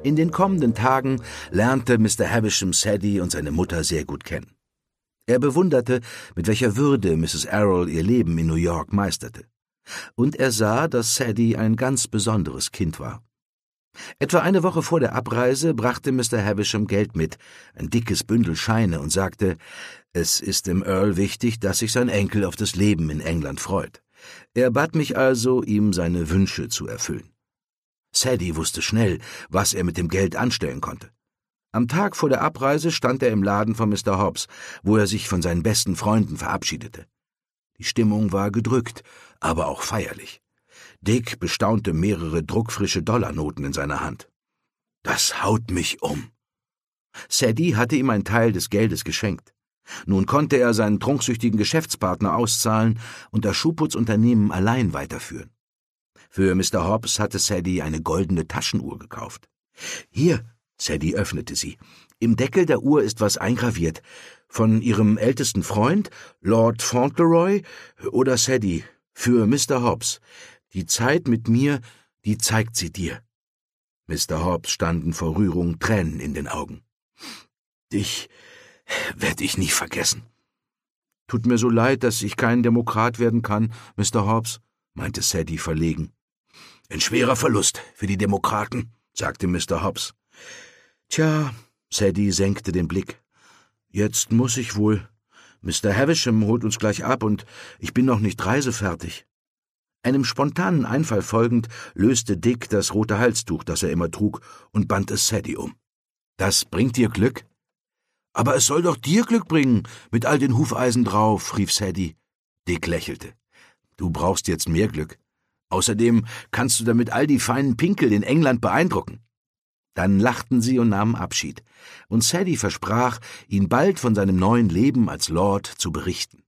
In den kommenden Tagen lernte Mr. Havisham Sadie und seine Mutter sehr gut kennen. Er bewunderte, mit welcher Würde Mrs. Errol ihr Leben in New York meisterte. Und er sah, dass Sadie ein ganz besonderes Kind war. Etwa eine Woche vor der Abreise brachte Mr. Havisham Geld mit, ein dickes Bündel Scheine, und sagte, es ist dem Earl wichtig, dass sich sein Enkel auf das Leben in England freut. Er bat mich also, ihm seine Wünsche zu erfüllen. Sadie wusste schnell, was er mit dem Geld anstellen konnte. Am Tag vor der Abreise stand er im Laden von Mr. Hobbs, wo er sich von seinen besten Freunden verabschiedete. Die Stimmung war gedrückt, aber auch feierlich. Dick bestaunte mehrere druckfrische Dollarnoten in seiner Hand. »Das haut mich um!« Sadie hatte ihm einen Teil des Geldes geschenkt. Nun konnte er seinen trunksüchtigen Geschäftspartner auszahlen und das Schuhputzunternehmen allein weiterführen. Für Mr. Hobbs hatte Sadie eine goldene Taschenuhr gekauft. »Hier«, Sadie öffnete sie, »im Deckel der Uhr ist was eingraviert. Von Ihrem ältesten Freund, Lord Fauntleroy, oder Sadie, für Mr. Hobbs. Die Zeit mit mir, die zeigt sie dir.« Mr. Hobbs standen vor Rührung Tränen in den Augen. »Dich werde ich nie vergessen.« »Tut mir so leid, dass ich kein Demokrat werden kann, Mr. Hobbs«, meinte Sadie verlegen. »Ein schwerer Verlust für die Demokraten«, sagte Mr. Hobbs. »Tja«, Sadie senkte den Blick, »jetzt muss ich wohl. Mr. Havisham holt uns gleich ab und ich bin noch nicht reisefertig.« Einem spontanen Einfall folgend löste Dick das rote Halstuch, das er immer trug, und band es Sadie um. »Das bringt dir Glück?« »Aber es soll doch dir Glück bringen, mit all den Hufeisen drauf«, rief Sadie. Dick lächelte. »Du brauchst jetzt mehr Glück. Außerdem kannst du damit all die feinen Pinkel in England beeindrucken.« Dann lachten sie und nahmen Abschied, und Sadie versprach, ihn bald von seinem neuen Leben als Lord zu berichten.